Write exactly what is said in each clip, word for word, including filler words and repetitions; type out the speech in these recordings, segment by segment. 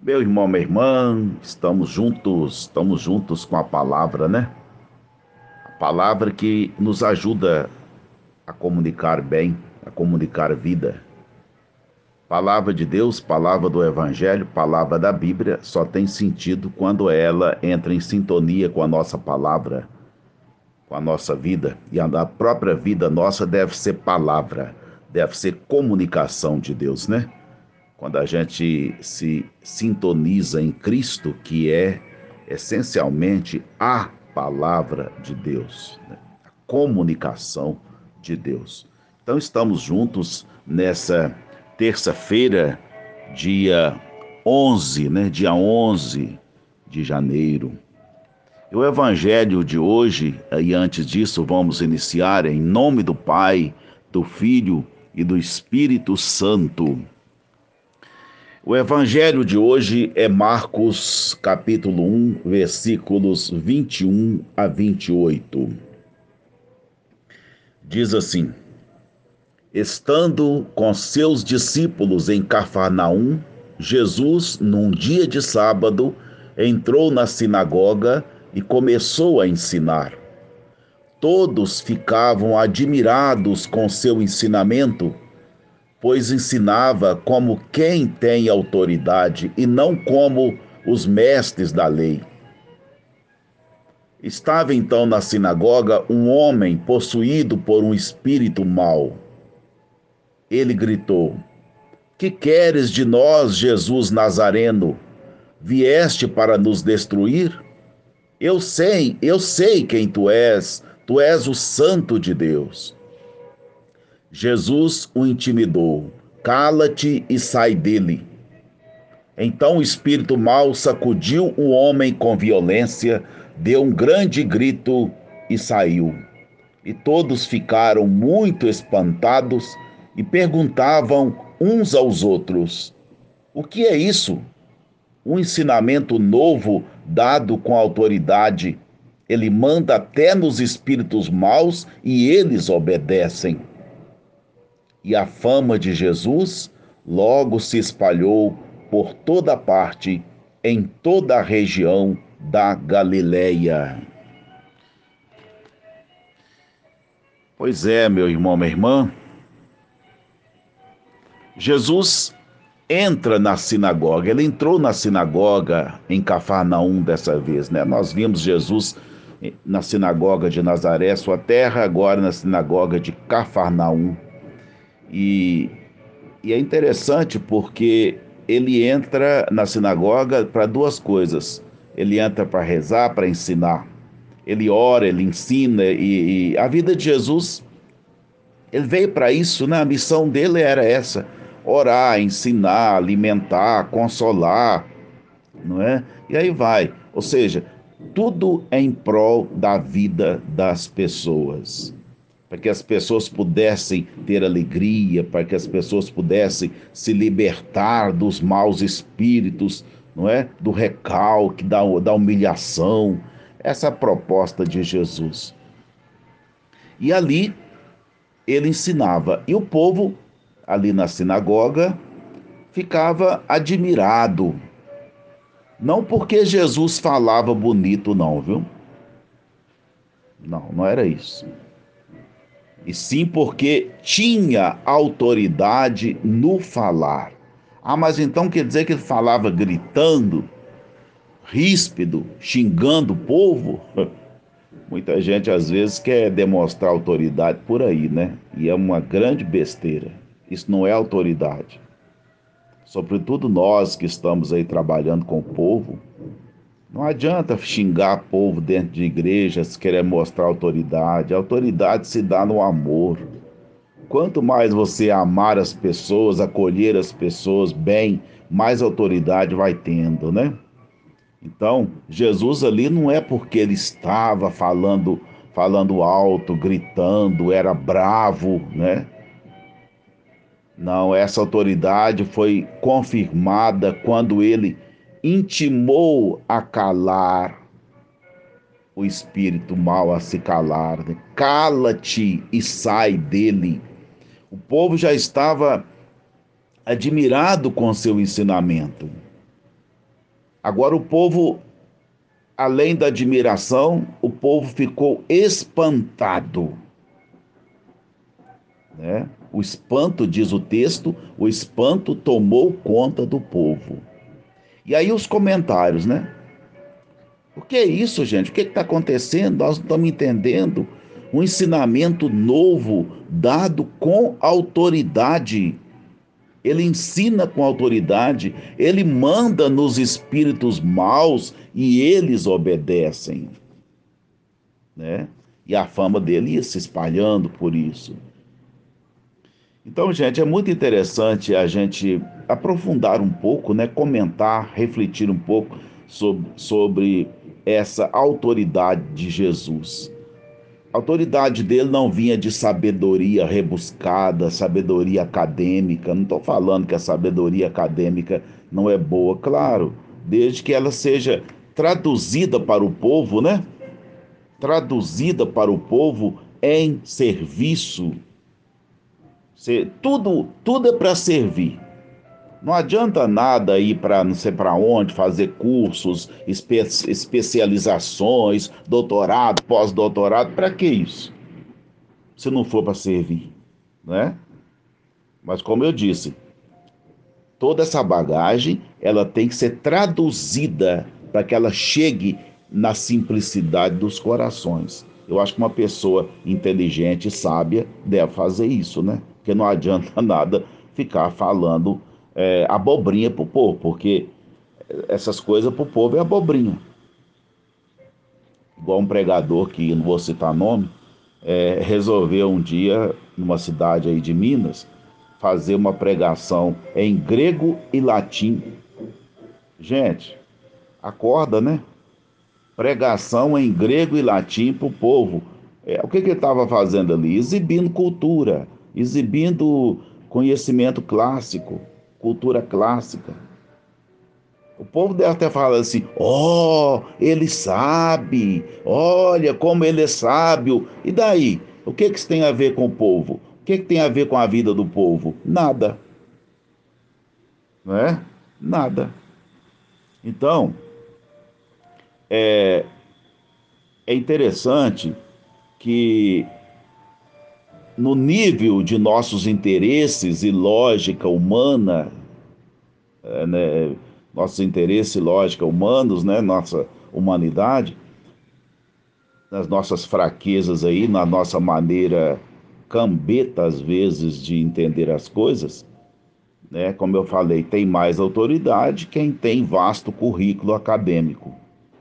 Meu irmão, minha irmã, estamos juntos, estamos juntos com a palavra, né? A palavra que nos ajuda a comunicar bem, a comunicar vida. Palavra de Deus, palavra do Evangelho, palavra da Bíblia, só tem sentido quando ela entra em sintonia com a nossa palavra, com a nossa vida. E a própria vida nossa deve ser palavra, deve ser comunicação de Deus, né? Quando a gente se sintoniza em Cristo, que é essencialmente a palavra de Deus, né? A comunicação de Deus. Então estamos juntos nessa terça-feira, dia onze, né? Dia onze de janeiro. E o evangelho de hoje, e antes disso vamos iniciar em nome do Pai, do Filho e do Espírito Santo. O evangelho de hoje é Marcos, capítulo um, versículos vinte e um a vinte e oito. Diz assim: Estando com seus discípulos em Cafarnaum, Jesus, num dia de sábado, entrou na sinagoga e começou a ensinar. Todos ficavam admirados com seu ensinamento, pois ensinava como quem tem autoridade e não como os mestres da lei. Estava então na sinagoga um homem possuído por um espírito mau. Ele gritou: Que queres de nós, Jesus Nazareno? Vieste para nos destruir? Eu sei, eu sei quem tu és, tu és o Santo de Deus. Jesus o intimidou: Cala-te e sai dele. Então o espírito mau sacudiu o homem com violência, deu um grande grito e saiu. E todos ficaram muito espantados e perguntavam uns aos outros: O que é isso? Um ensinamento novo dado com autoridade. Ele manda até nos espíritos maus e eles obedecem. E a fama de Jesus logo se espalhou por toda parte, em toda a região da Galileia. Pois é, meu irmão, minha irmã, Jesus entra na sinagoga, ele entrou na sinagoga em Cafarnaum dessa vez, né? Nós vimos Jesus na sinagoga de Nazaré, sua terra, agora na sinagoga de Cafarnaum. E, e é interessante porque ele entra na sinagoga para duas coisas. Ele entra para rezar, para ensinar. Ele ora, ele ensina. E, e a vida de Jesus, ele veio para isso, né? A missão dele era essa: orar, ensinar, alimentar, consolar, não é? E aí vai. Ou seja, tudo é em prol da vida das pessoas, para que as pessoas pudessem ter alegria, para que as pessoas pudessem se libertar dos maus espíritos, não é? Do recalque, da, da humilhação. Essa é a proposta de Jesus. E ali ele ensinava, e o povo ali na sinagoga ficava admirado. Não porque Jesus falava bonito, não, viu? Não, não era isso. E sim porque tinha autoridade no falar. Ah, mas então quer dizer que ele falava gritando, ríspido, xingando o povo? Muita gente às vezes quer demonstrar autoridade por aí, né? E é uma grande besteira. Isso não é autoridade. Sobretudo nós que estamos aí trabalhando com o povo, não adianta xingar o povo dentro de igrejas, querer mostrar autoridade. A autoridade se dá no amor. Quanto mais você amar as pessoas, acolher as pessoas bem, mais autoridade vai tendo, né? Então, Jesus ali não é porque ele estava falando, falando alto, gritando, era bravo, né? Não, essa autoridade foi confirmada quando ele intimou a calar o espírito mau, a se calar, né? Cala-te e sai dele. O povo já estava admirado com seu ensinamento. Agora o povo, além da admiração, o povo ficou espantado, né? O espanto, diz o texto, o espanto tomou conta do povo. E aí os comentários, né? O que é isso, gente? O que está acontecendo? Nós não estamos entendendo. Um ensinamento novo dado com autoridade. Ele ensina com autoridade, ele manda nos espíritos maus e eles obedecem, né? E a fama dele ia se espalhando por isso. Então, gente, é muito interessante a gente aprofundar um pouco, né? Comentar, refletir um pouco sobre, sobre essa autoridade de Jesus. A autoridade dele não vinha de sabedoria rebuscada, sabedoria acadêmica. Não estou falando que a sabedoria acadêmica não é boa, claro, desde que ela seja traduzida para o povo, né? Traduzida para o povo em serviço. Tudo, tudo é para servir. Não adianta nada ir para não sei para onde, fazer cursos, espe especializações, doutorado, pós-doutorado. Para que isso? Se não for para servir, né? Mas como eu disse, toda essa bagagem ela tem que ser traduzida para que ela chegue na simplicidade dos corações. Eu acho que uma pessoa inteligente e sábia deve fazer isso, né? Porque não adianta nada ficar falando é, abobrinha para o povo, porque essas coisas para o povo é abobrinha. Igual um pregador que, não vou citar nome, é, resolveu um dia, numa cidade aí de Minas, fazer uma pregação em grego e latim. Gente, acorda, né? Pregação em grego e latim para o povo. É, o que, que ele estava fazendo ali? Exibindo cultura, exibindo conhecimento clássico, cultura clássica. O povo deve até falar assim: ó, oh, ele sabe, olha como ele é sábio. E daí? O que, que isso tem a ver com o povo? O que, que tem a ver com a vida do povo? Nada, não é? Nada. Então, é, é interessante que no nível de nossos interesses e lógica humana, é, né, nossos interesses e lógica humanos, né, nossa humanidade, nas nossas fraquezas aí, na nossa maneira cambeta, às vezes, de entender as coisas, né? Como eu falei, tem mais autoridade quem tem vasto currículo acadêmico.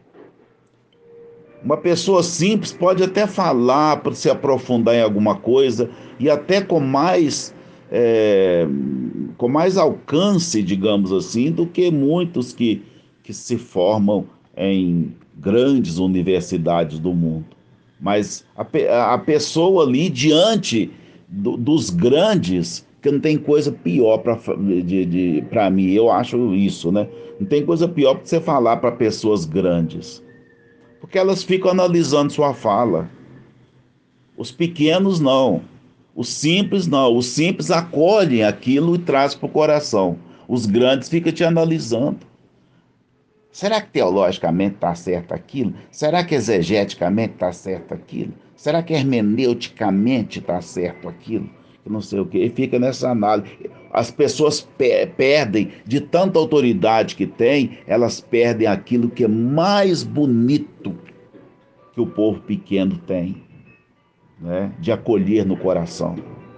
Uma pessoa simples pode até falar para se aprofundar em alguma coisa e até com mais, é, com mais alcance, digamos assim, do que muitos que, que se formam em grandes universidades do mundo. Mas a, a pessoa ali diante do, dos grandes, que não tem coisa pior para de, de, para mim, eu acho isso, né? Não tem coisa pior para você falar para pessoas grandes, porque elas ficam analisando sua fala. Os pequenos não, os simples não. Os simples acolhem aquilo e trazem para o coração. Os grandes ficam te analisando. Será que teologicamente está certo aquilo? Será que exegeticamente está certo aquilo? Será que hermeneuticamente está certo aquilo? Eu não sei o quê. E fica nessa análise. As pessoas pe perdem, de tanta autoridade que têm, elas perdem aquilo que é mais bonito que o povo pequeno tem, né? De acolher no coração.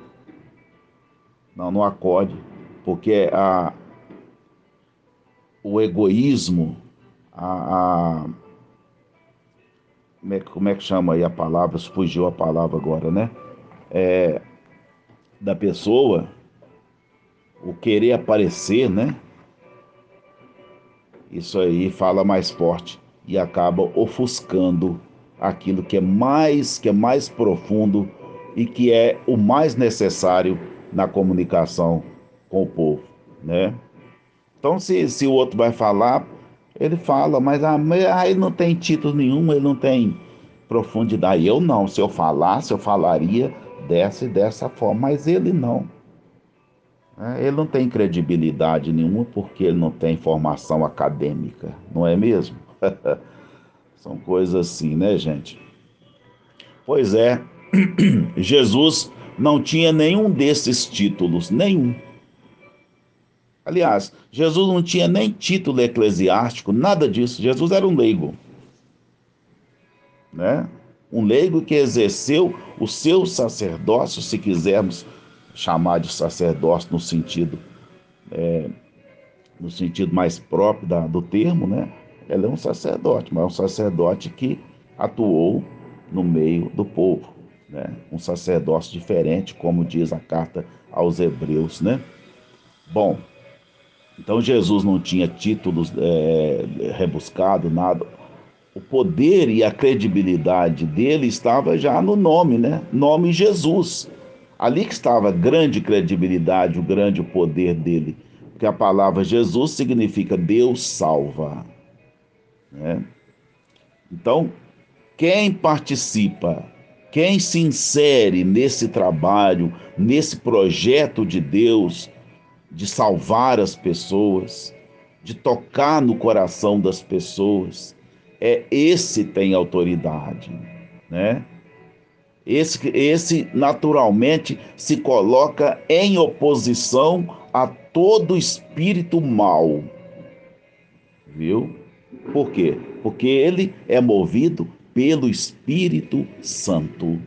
Não, não acode, porque a, o egoísmo, a, a como é, como é que chama aí a palavra? Fugiu a palavra agora, né? É, da pessoa, o querer aparecer, né? Isso aí fala mais forte e acaba ofuscando aquilo que é mais, que é mais profundo e que é o mais necessário na comunicação com o povo, né? Então, se, se o outro vai falar, ele fala, mas ah, ele não tem título nenhum, ele não tem profundidade. Eu não, se eu falasse, eu falaria dessa e dessa forma, mas ele não, É, ele não tem credibilidade nenhuma porque ele não tem formação acadêmica, não é mesmo? São coisas assim, né, gente? Pois é, Jesus não tinha nenhum desses títulos, nenhum. Aliás, Jesus não tinha nem título eclesiástico, nada disso. Jesus era um leigo, né? Um leigo que exerceu o seu sacerdócio, se quisermos chamar de sacerdócio no sentido, no sentido mais próprio da, do termo, né? Ele é um sacerdote, mas é um sacerdote que atuou no meio do povo, né? Um sacerdócio diferente, como diz a carta aos Hebreus, né? Bom, então Jesus não tinha títulos é, rebuscados, nada. O poder e a credibilidade dele estava já no nome, né? Nome Jesus. Ali que estava a grande credibilidade, o grande poder dele. Porque a palavra Jesus significa Deus salva, né? Então, quem participa, quem se insere nesse trabalho, nesse projeto de Deus, de salvar as pessoas, de tocar no coração das pessoas, é esse tem autoridade, né? Esse, esse naturalmente se coloca em oposição a todo espírito mau, viu? Por quê? Porque ele é movido pelo Espírito Santo.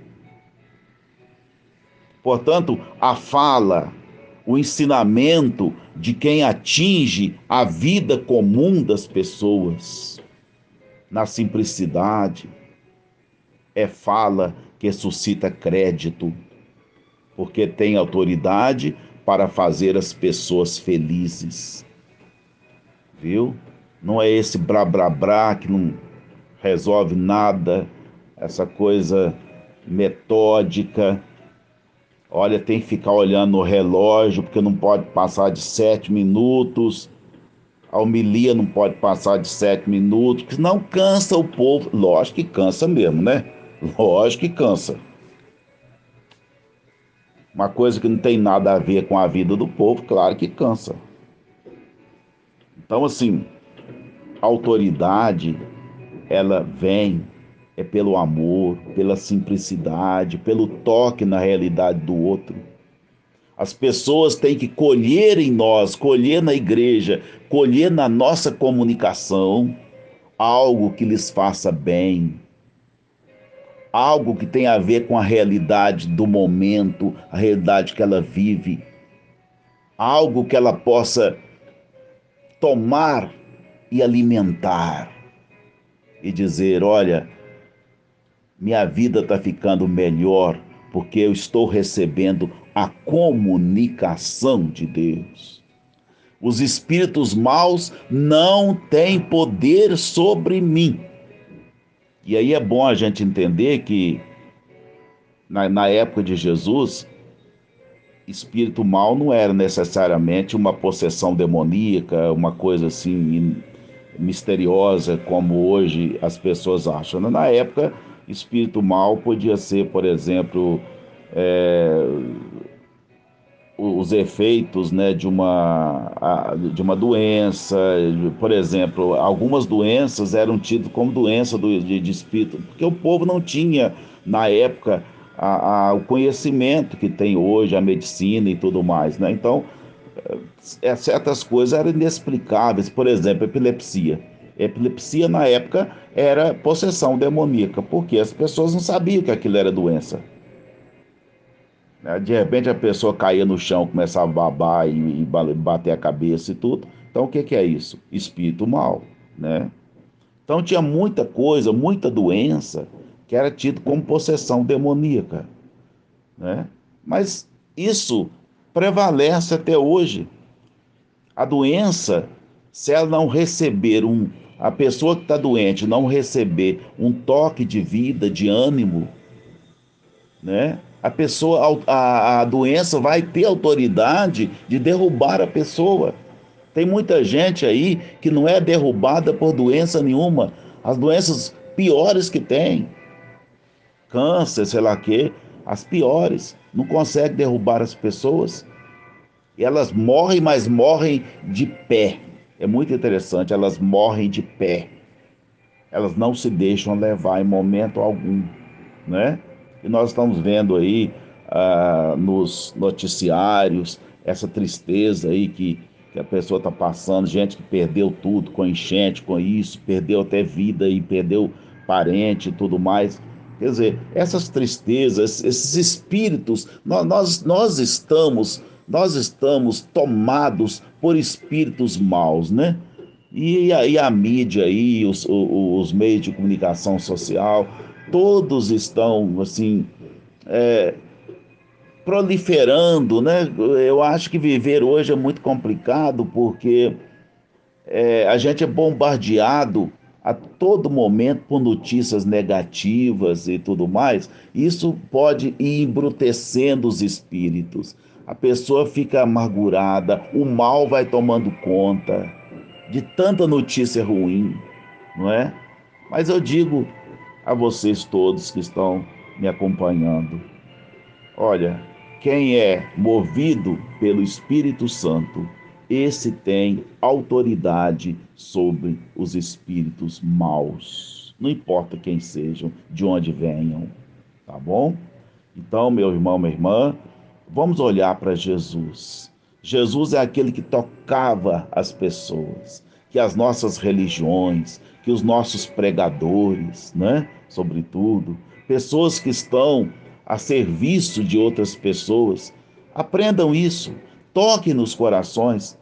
Portanto, a fala, o ensinamento de quem atinge a vida comum das pessoas, na simplicidade, é fala que suscita crédito, porque tem autoridade para fazer as pessoas felizes, viu? Não é esse brá brá brá que não resolve nada, essa coisa metódica. Olha, tem que ficar olhando no relógio, porque não pode passar de sete minutos. A homilia não pode passar de sete minutos, porque senão cansa o povo. Lógico que cansa mesmo, né? Lógico que cansa. Uma coisa que não tem nada a ver com a vida do povo, claro que cansa. Então, assim, a autoridade, ela vem é pelo amor, pela simplicidade, pelo toque na realidade do outro. As pessoas têm que colher em nós, colher na igreja, colher na nossa comunicação algo que lhes faça bem, algo que tenha a ver com a realidade do momento, a realidade que ela vive, algo que ela possa tomar e alimentar e dizer: olha, minha vida está ficando melhor porque eu estou recebendo a comunicação de Deus. Os espíritos maus não têm poder sobre mim. E aí é bom a gente entender que na, na época de Jesus, espírito mau não era necessariamente uma possessão demoníaca, uma coisa assim misteriosa como hoje as pessoas acham. Na época, espírito mau podia ser, por exemplo, é, os efeitos, né, de uma, de uma doença. Por exemplo, algumas doenças eram tidas como doença do, de, de espírito, porque o povo não tinha, na época, a, a, o conhecimento que tem hoje, a medicina e tudo mais, né? Então, é, certas coisas eram inexplicáveis. Por exemplo, epilepsia. Epilepsia, na época, era possessão demoníaca, porque as pessoas não sabiam que aquilo era doença. De repente a pessoa caía no chão, começava a babar e, e bater a cabeça e tudo. Então o que, que é isso? Espírito mau, né? Então tinha muita coisa, muita doença que era tido como possessão demoníaca, né? Mas isso prevalece até hoje. A doença, se ela não receber um, a pessoa que está doente não receber um toque de vida, de ânimo, né? A pessoa, a, a doença vai ter autoridade de derrubar a pessoa. Tem muita gente aí que não é derrubada por doença nenhuma. As doenças piores que tem, câncer, sei lá o quê, as piores, não consegue derrubar as pessoas. Elas morrem, mas morrem de pé. É muito interessante, elas morrem de pé. Elas não se deixam levar em momento algum, né? E nós estamos vendo aí ah, nos noticiários essa tristeza aí que, que a pessoa está passando, gente que perdeu tudo com enchente, com isso, perdeu até vida e perdeu parente e tudo mais. Quer dizer, essas tristezas, esses espíritos, nós, nós, nós estamos, nós estamos tomados por espíritos maus, né? E a, e a mídia aí, os, os, os meios de comunicação social, todos estão assim é, proliferando, né? Eu acho que viver hoje é muito complicado porque é, a gente é bombardeado a todo momento por notícias negativas e tudo mais. Isso pode ir embrutecendo os espíritos. A pessoa fica amargurada, o mal vai tomando conta de tanta notícia ruim, não é? Mas eu digo a vocês todos que estão me acompanhando: olha, quem é movido pelo Espírito Santo, esse tem autoridade sobre os espíritos maus. Não importa quem sejam, de onde venham, tá bom? Então, meu irmão, minha irmã, vamos olhar para Jesus. Jesus é aquele que tocava as pessoas, que as nossas religiões, que os nossos pregadores, né? Sobretudo, pessoas que estão a serviço de outras pessoas, aprendam isso, toquem nos corações,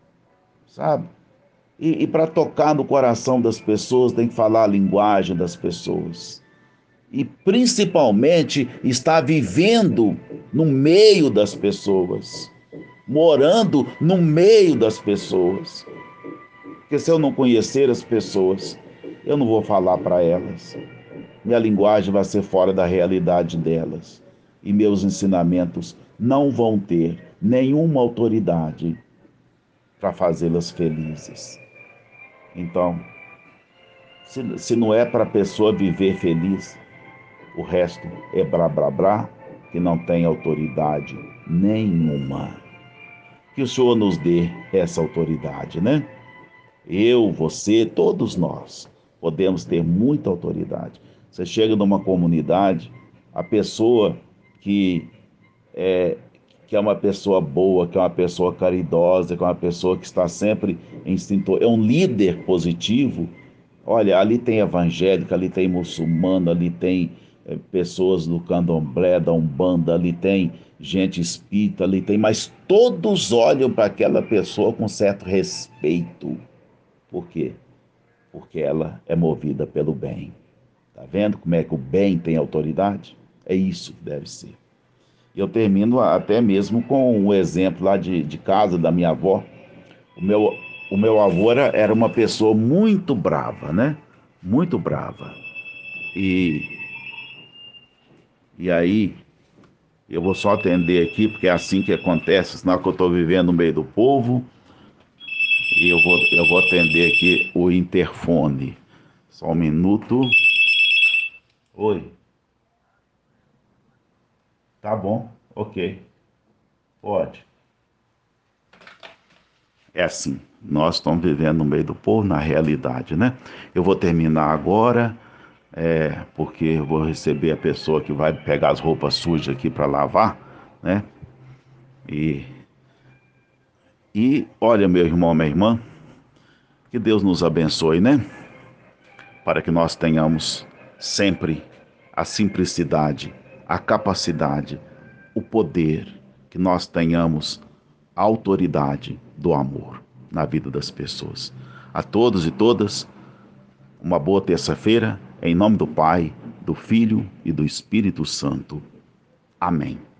sabe? E, e para tocar no coração das pessoas, tem que falar a linguagem das pessoas e principalmente está vivendo no meio das pessoas, morando no meio das pessoas. Porque se eu não conhecer as pessoas, eu não vou falar para elas. Minha linguagem vai ser fora da realidade delas. E meus ensinamentos não vão ter nenhuma autoridade para fazê-las felizes. Então, se, se não é para a pessoa viver feliz, o resto é blá blá blá, que não tem autoridade nenhuma. Que o Senhor nos dê essa autoridade, né? Eu, você, todos nós podemos ter muita autoridade. Você chega numa comunidade, a pessoa que é, que é uma pessoa boa, que é uma pessoa caridosa, que é uma pessoa que está sempre em sintonia, é um líder positivo. Olha, ali tem evangélico, ali tem muçulmano, ali tem é, pessoas do candomblé, da umbanda, ali tem gente espírita, ali tem, mas todos olham para aquela pessoa com certo respeito. Por quê? Porque ela é movida pelo bem. Tá vendo como é que o bem tem autoridade? É isso que deve ser. E eu termino até mesmo com um exemplo lá de, de casa da minha avó. O meu, o meu avô era, era uma pessoa muito brava, né? Muito brava. E, e aí, eu vou só atender aqui, porque é assim que acontece, senão que eu estou vivendo no meio do povo. E eu vou, eu vou atender aqui o interfone. Só um minuto. Oi. Tá bom, ok. Pode. É assim, nós estamos vivendo no meio do povo, na realidade, né? Eu vou terminar agora, é, porque eu vou receber a pessoa que vai pegar as roupas sujas aqui para lavar, né? E, e olha, meu irmão, minha irmã, que Deus nos abençoe, né? Para que nós tenhamos sempre a simplicidade, a capacidade, o poder, que nós tenhamos a autoridade do amor na vida das pessoas. A todos e todas, uma boa terça-feira, em nome do Pai, do Filho e do Espírito Santo. Amém.